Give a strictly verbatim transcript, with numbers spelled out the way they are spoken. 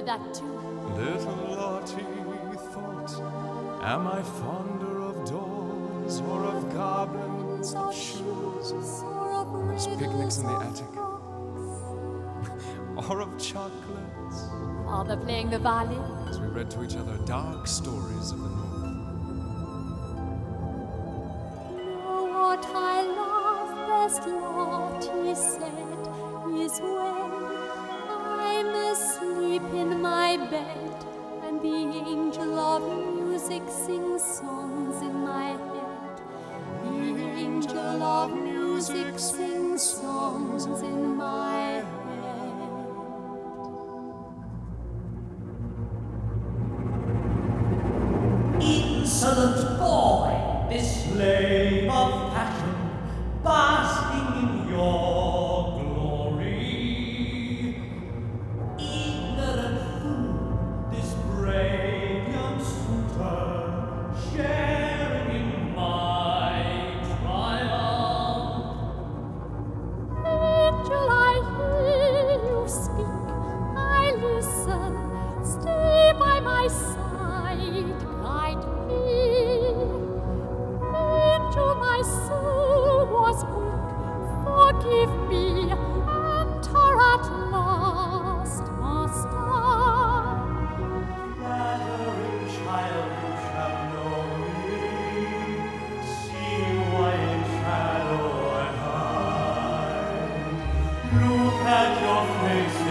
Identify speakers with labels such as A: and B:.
A: that too.
B: Little Lottie thought, am I fonder of dolls or of goblins of shoes? Those picnics in the attic? Or of chocolates?
A: Father playing the violin?
B: As we read to each other dark stories of the North.
A: Know what I love best, Lottie said, is when I'm asleep in my bed and the angel of music sings songs in my head. The angel of music sings songs in my head.
C: Insolent boy, this slave of passion, basking in your glory. Ignorant fool, this brave young suitor, sharing in my triumph.
A: Angel, I hear you speak, I listen, stay by my side, guide me. Angel, my soul was weak, forgive me, enter at last, must I?
C: Flattering child, you shall know me. See why in shadow I hide. Look at your face